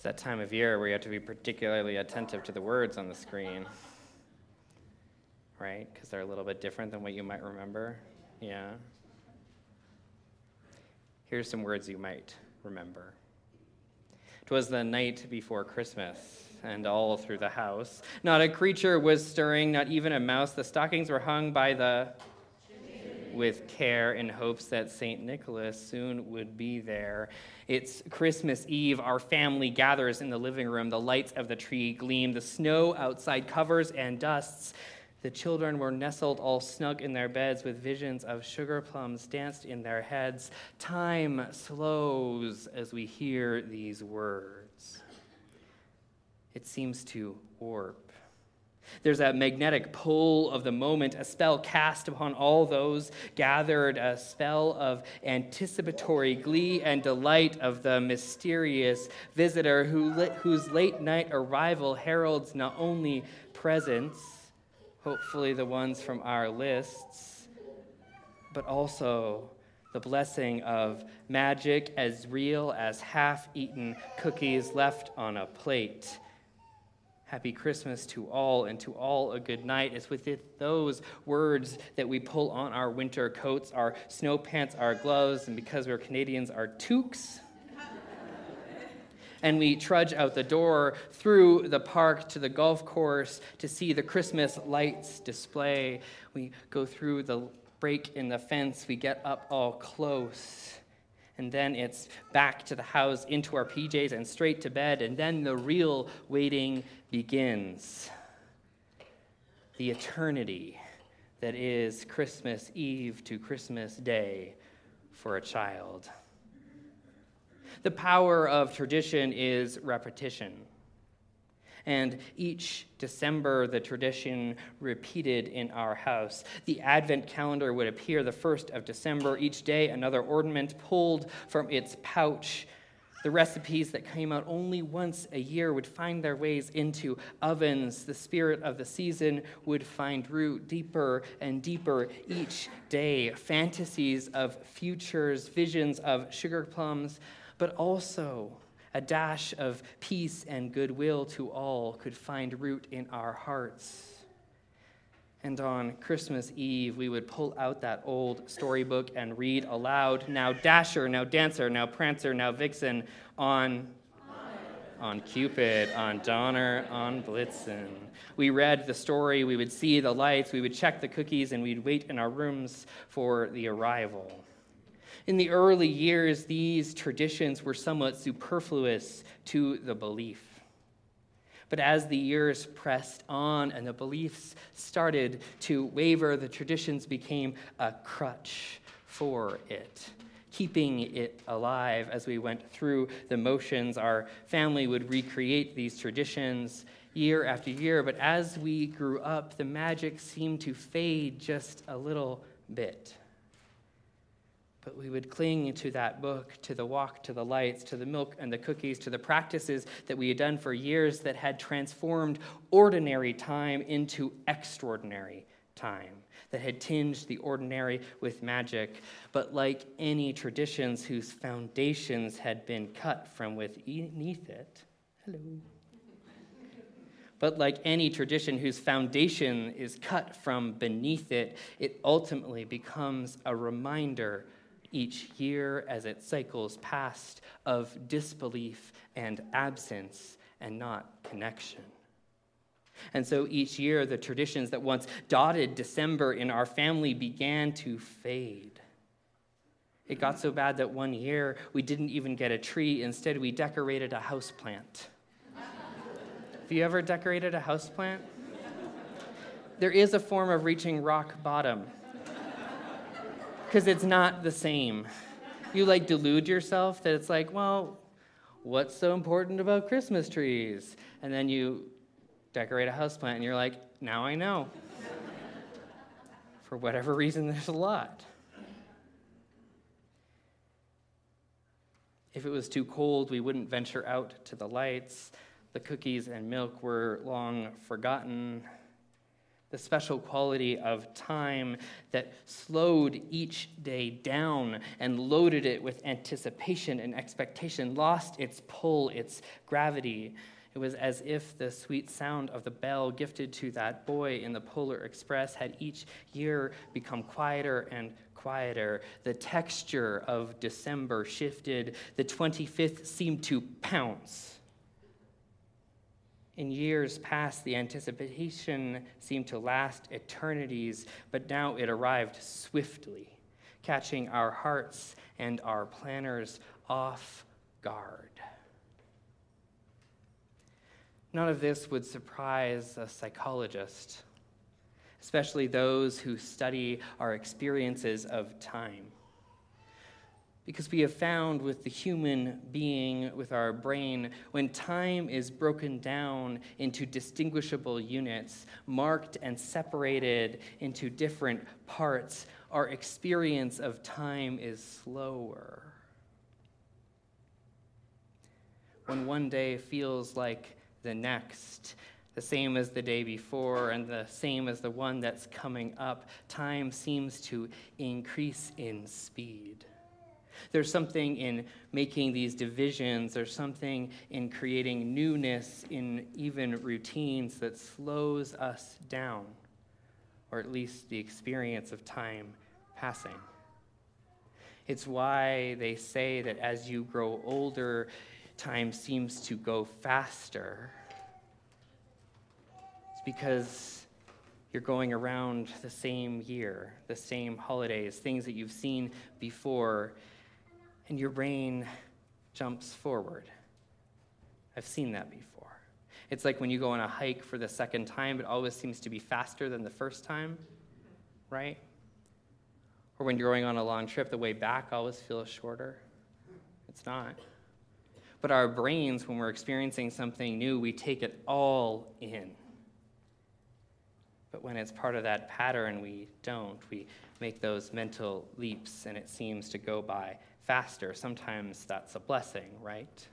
It's that time of year where you have to be particularly attentive to the words on the screen, right? Because they're a little bit different than what you might remember. Yeah. Here's some words you might remember. 'Twas the night before Christmas, and all through the house not a creature was stirring, not even a mouse. The stockings were hung by the with care in hopes that St. Nicholas soon would be there. It's Christmas Eve. Our family gathers in the living room. The lights of the tree gleam. The snow outside covers and dusts. The children were nestled all snug in their beds with visions of sugar plums danced in their heads. Time slows as we hear these words. It seems to warp. There's a magnetic pull of the moment, a spell cast upon all those gathered, a spell of anticipatory glee and delight of the mysterious visitor whose late night arrival heralds not only presents, hopefully the ones from our lists, but also the blessing of magic as real as half-eaten cookies left on a plate. Happy Christmas to all, and to all a good night. It's with those words that we pull on our winter coats, our snow pants, our gloves, and because we're Canadians, our toques. And we trudge out the door, through the park to the golf course to see the Christmas lights display. We go through the break in the fence. We get up all close. And then it's back to the house, into our PJs, and straight to bed. And then the real waiting begins. The eternity that is Christmas Eve to Christmas Day for a child. The power of tradition is repetition. And each December, the tradition repeated in our house. The Advent calendar would appear the 1st of December. Each day, another ornament pulled from its pouch. The recipes that came out only once a year would find their ways into ovens. The spirit of the season would find root deeper and deeper each day. Fantasies of futures, visions of sugar plums, but also a dash of peace and goodwill to all could find root in our hearts. And on Christmas Eve, we would pull out that old storybook and read aloud, now Dasher, now Dancer, now Prancer, now Vixen, on Cupid, on Donner, on Blitzen. We read the story, we would see the lights, we would check the cookies, and we'd wait in our rooms for the arrival. In the early years, these traditions were somewhat superfluous to the belief. But as the years pressed on and the beliefs started to waver, the traditions became a crutch for it, keeping it alive as we went through the motions. Our family would recreate these traditions year after year, but as we grew up, the magic seemed to fade just a little bit. But we would cling to that book, to the walk, to the lights, to the milk and the cookies, to the practices that we had done for years that had transformed ordinary time into extraordinary time, that had tinged the ordinary with magic. But like any traditions whose foundations had been cut from beneath it, But like any tradition whose foundation is cut from beneath it, it ultimately becomes a reminder each year as it cycles past of disbelief and absence and not connection. And so each year, the traditions that once dotted December in our family began to fade. It got so bad that one year we didn't even get a tree. Instead, we decorated a houseplant. Have you ever decorated a houseplant? There is a form of reaching rock bottom, because it's not the same. You delude yourself that it's well, what's so important about Christmas trees? And then you decorate a houseplant and you're like, now I know. For whatever reason, there's a lot. If it was too cold, we wouldn't venture out to the lights. The cookies and milk were long forgotten. the special quality of time that slowed each day down and loaded it with anticipation and expectation, lost its pull, its gravity. It was as if the sweet sound of the bell gifted to that boy in the Polar Express had each year become quieter and quieter. The texture of December shifted. The 25th seemed to pounce. In years past, the anticipation seemed to last eternities, but now it arrived swiftly, catching our hearts and our planners off guard. None of this would surprise a psychologist, especially those who study our experiences of time. Because we have found with the human being, with our brain, when time is broken down into distinguishable units, marked and separated into different parts, our experience of time is slower. When one day feels like the next, the same as the day before and the same as the one that's coming up, time seems to increase in speed. There's something in making these divisions, there's something in creating newness in even routines that slows us down, or at least the experience of time passing. It's why they say that as you grow older, time seems to go faster. It's because you're going around the same year, the same holidays, things that you've seen before, and your brain jumps forward. I've seen that before. It's like when you go on a hike for the second time, it always seems to be faster than the first time, right? Or when you're going on a long trip, the way back always feels shorter. It's not. But our brains, when we're experiencing something new, we take it all in. But when it's part of that pattern, we don't. We make those mental leaps, and it seems to go by faster. Sometimes that's a blessing, right?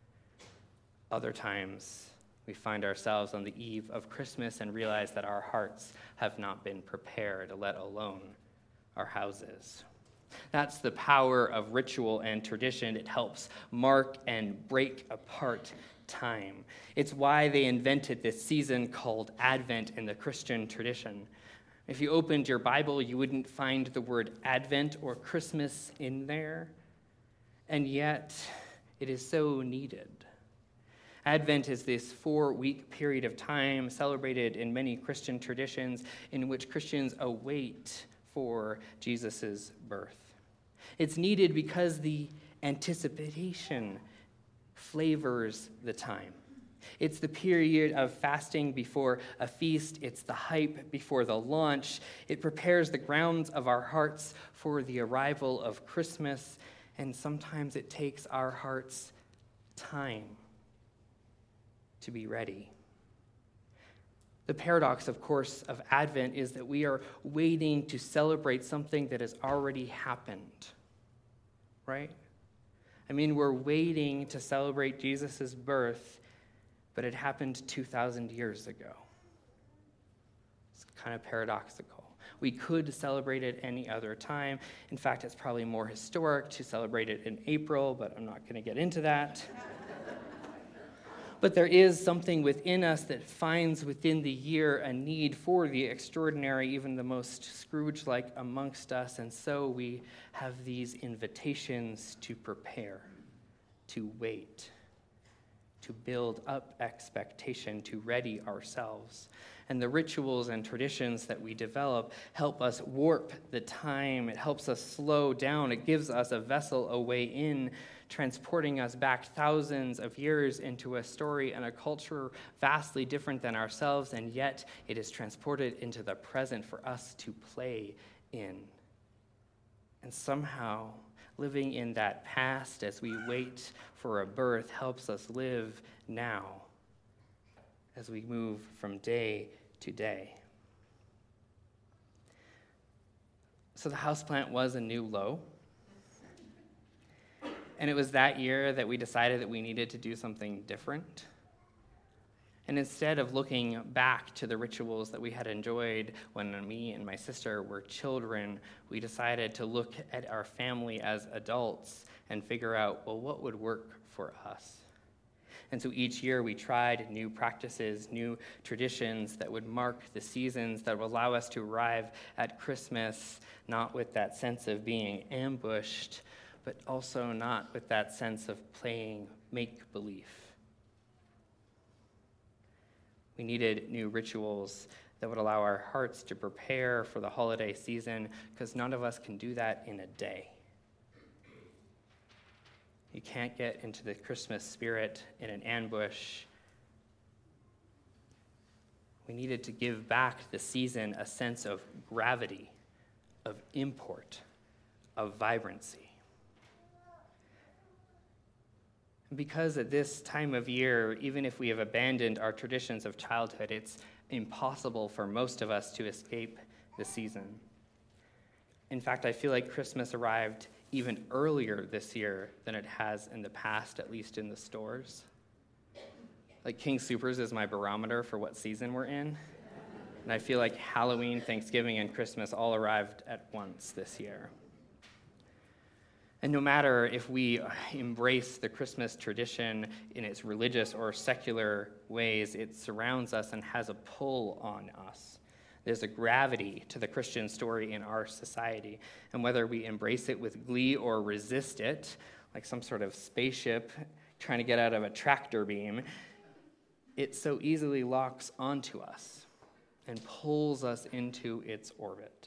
Other times, we find ourselves on the eve of Christmas and realize that our hearts have not been prepared, let alone our houses. That's the power of ritual and tradition. It helps mark and break apart time. It's why they invented this season called Advent in the Christian tradition. If you opened your Bible, you wouldn't find the word Advent or Christmas in there, and yet it is so needed. Advent is this 4-week period of time celebrated in many Christian traditions in which Christians await for Jesus' birth. It's needed because the anticipation flavors the time. It's the period of fasting before a feast. It's the hype before the launch. It prepares the grounds of our hearts for the arrival of Christmas, and sometimes it takes our hearts time to be ready. The paradox, of course, of Advent is that we are waiting to celebrate something that has already happened, right? I mean, we're waiting to celebrate Jesus' birth, but it happened 2,000 years ago. It's kind of paradoxical. We could celebrate it any other time. In fact, it's probably more historic to celebrate it in April, but I'm not going to get into that. But there is something within us that finds within the year a need for the extraordinary, even the most Scrooge-like amongst us. And so we have these invitations to prepare, to wait, to build up expectation, to ready ourselves. And the rituals and traditions that we develop help us warp the time. It helps us slow down. It gives us a vessel, a way in, transporting us back thousands of years into a story and a culture vastly different than ourselves, and yet it is transported into the present for us to play in. And somehow, living in that past as we wait for a birth helps us live now as we move from day to day. So the houseplant was a new low. And it was that year that we decided that we needed to do something different. And instead of looking back to the rituals that we had enjoyed when me and my sister were children, we decided to look at our family as adults and figure out, well, what would work for us? And so each year we tried new practices, new traditions that would mark the seasons, that would allow us to arrive at Christmas not with that sense of being ambushed, but also not with that sense of playing make-believe. We needed new rituals that would allow our hearts to prepare for the holiday season, because none of us can do that in a day. You can't get into the Christmas spirit in an ambush. We needed to give back the season a sense of gravity, of import, of vibrancy. Because at this time of year, even if we have abandoned our traditions of childhood, it's impossible for most of us to escape the season. In fact, I feel like Christmas arrived even earlier this year than it has in the past, at least in the stores. Like King Soopers is my barometer for what season we're in. And I feel like Halloween, Thanksgiving, and Christmas all arrived at once this year. And no matter if we embrace the Christmas tradition in its religious or secular ways, it surrounds us and has a pull on us. There's a gravity to the Christian story in our society. And whether we embrace it with glee or resist it, like some sort of spaceship trying to get out of a tractor beam, it so easily locks onto us and pulls us into its orbit.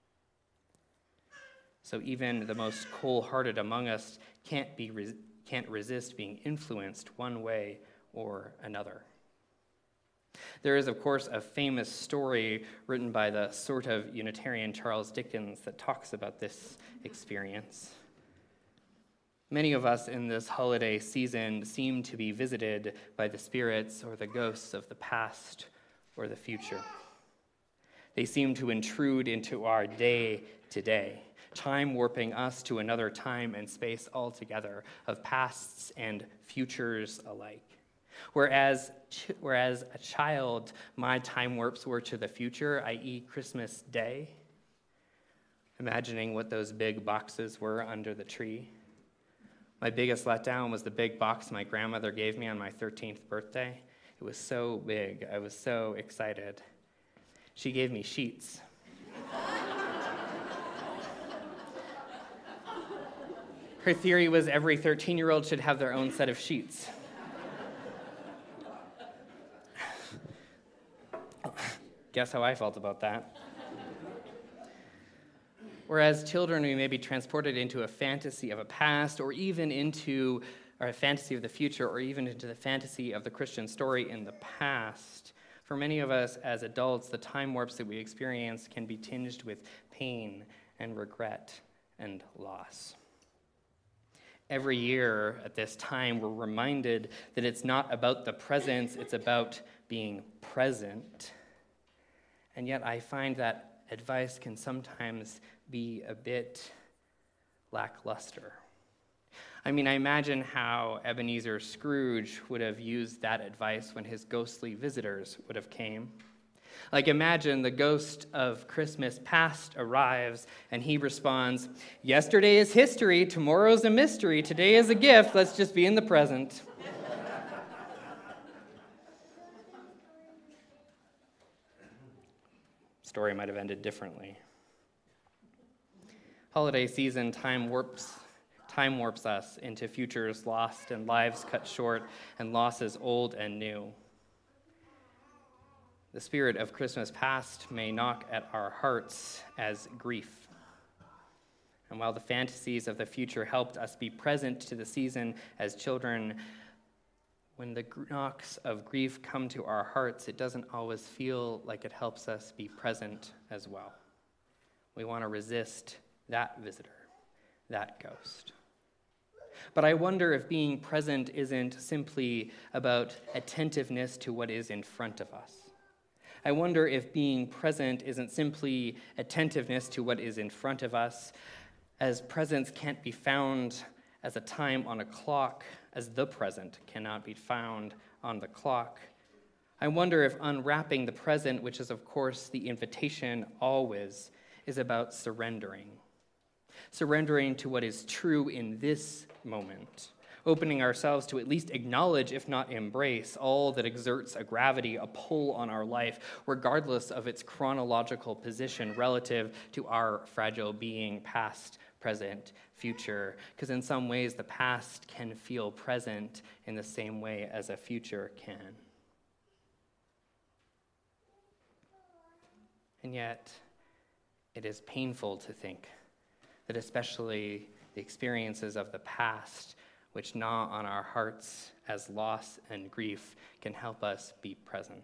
So even the most cold-hearted among us can't resist being influenced one way or another. There is, of course, a famous story written by the sort of Unitarian Charles Dickens that talks about this experience. Many of us in this holiday season seem to be visited by the spirits or the ghosts of the past or the future. They seem to intrude into our day-to-day, time warping us to another time and space altogether, of pasts and futures alike. Whereas a child, my time warps were to the future, i.e. Christmas Day, imagining what those big boxes were under the tree. My biggest letdown was the big box my grandmother gave me on my 13th birthday. It was so big. I was so excited. She gave me sheets. Her theory was every 13-year-old should have their own set of sheets. Guess how I felt about that. Whereas children, we may be transported into a fantasy of a past, or even into a fantasy of the future, or even into the fantasy of the Christian story in the past. For many of us as adults, the time warps that we experience can be tinged with pain and regret and loss. Every year at this time, we're reminded that it's not about the presence, it's about being present. And yet I find that advice can sometimes be a bit lackluster. I mean, I imagine how Ebenezer Scrooge would have used that advice when his ghostly visitors would have came. Like, imagine the ghost of Christmas past arrives, and he responds, "Yesterday is history, tomorrow's a mystery, today is a gift, let's just be in the present." Story might have ended differently. Holiday season time warps us into futures lost and lives cut short and losses old and new. The spirit of Christmas past may knock at our hearts as grief. And while the fantasies of the future helped us be present to the season as children, when the knocks of grief come to our hearts, it doesn't always feel like it helps us be present as well. We want to resist that visitor, that ghost. But I wonder if being present isn't simply about attentiveness to what is in front of us. I wonder if being present isn't simply attentiveness to what is in front of us, as presence can't be found as a time on a clock, as the present cannot be found on the clock. I wonder if unwrapping the present, which is, of course, the invitation always, is about surrendering. Surrendering to what is true in this moment. Opening ourselves to at least acknowledge, if not embrace, all that exerts a gravity, a pull on our life, regardless of its chronological position relative to our fragile being, past, present, future. Because in some ways, the past can feel present in the same way as a future can. And yet, it is painful to think that especially the experiences of the past, which gnaw on our hearts as loss and grief, can help us be present.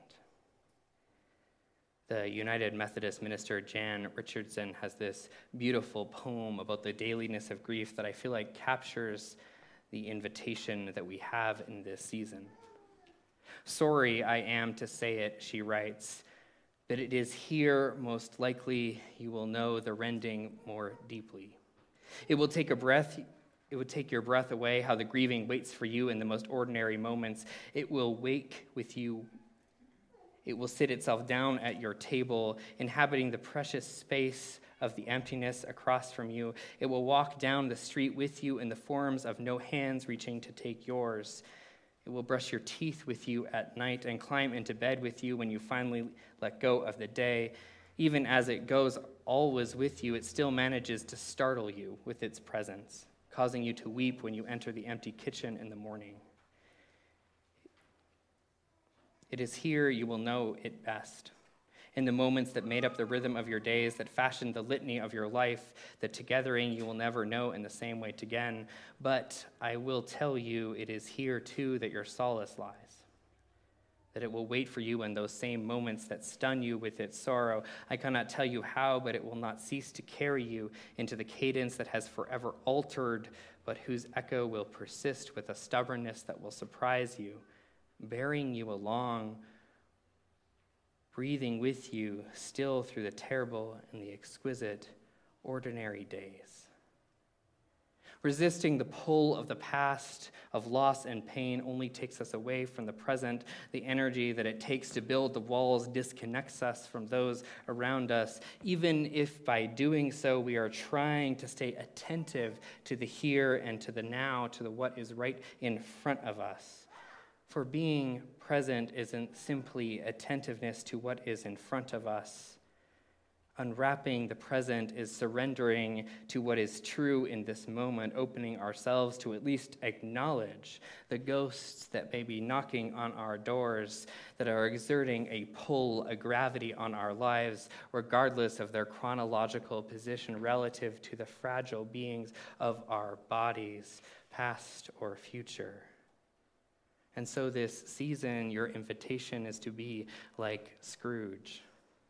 The United Methodist minister Jan Richardson has this beautiful poem about the dailiness of grief that I feel like captures the invitation that we have in this season. "Sorry I am to say it," she writes, "but it is here most likely you will know the rending more deeply. It would take your breath away how the grieving waits for you in the most ordinary moments. It will wake with you. It will sit itself down at your table, inhabiting the precious space of the emptiness across from you. It will walk down the street with you in the forms of no hands reaching to take yours. It will brush your teeth with you at night and climb into bed with you when you finally let go of the day. Even as it goes always with you, it still manages to startle you with its presence, causing you to weep when you enter the empty kitchen in the morning. It is here you will know it best, in the moments that made up the rhythm of your days, that fashioned the litany of your life, the togethering you will never know in the same way again. But I will tell you, it is here too that your solace lies, that it will wait for you in those same moments that stun you with its sorrow. I cannot tell you how, but it will not cease to carry you into the cadence that has forever altered, but whose echo will persist with a stubbornness that will surprise you, bearing you along, breathing with you still through the terrible and the exquisite ordinary days. Resisting the pull of the past, of loss and pain, only takes us away from the present. The energy that it takes to build the walls disconnects us from those around us, even if by doing so we are trying to stay attentive to the here and to the now, to the what is right in front of us. For being present isn't simply attentiveness to what is in front of us. Unwrapping the present is surrendering to what is true in this moment, opening ourselves to at least acknowledge the ghosts that may be knocking on our doors, that are exerting a pull, a gravity on our lives, regardless of their chronological position relative to the fragile beings of our bodies, past or future. And so this season, your invitation is to be like Scrooge,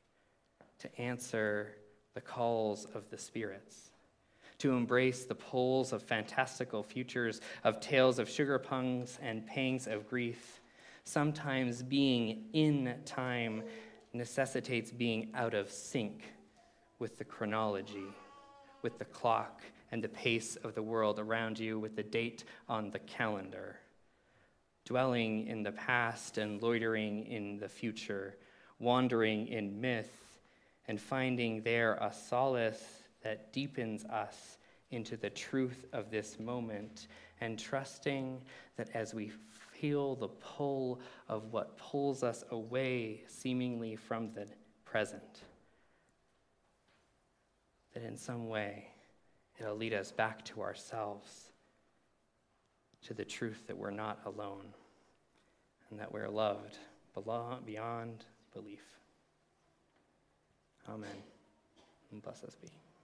to answer the calls of the spirits, to embrace the pulls of fantastical futures, of tales of sugar plums and pangs of grief. Sometimes being in time necessitates being out of sync with the chronology, with the clock and the pace of the world around you, with the date on the calendar. Dwelling in the past and loitering in the future, wandering in myth, and finding there a solace that deepens us into the truth of this moment, and trusting that as we feel the pull of what pulls us away seemingly from the present, that in some way it'll lead us back to ourselves, to the truth that we're not alone and that we're loved beyond belief. Amen. And bless us be.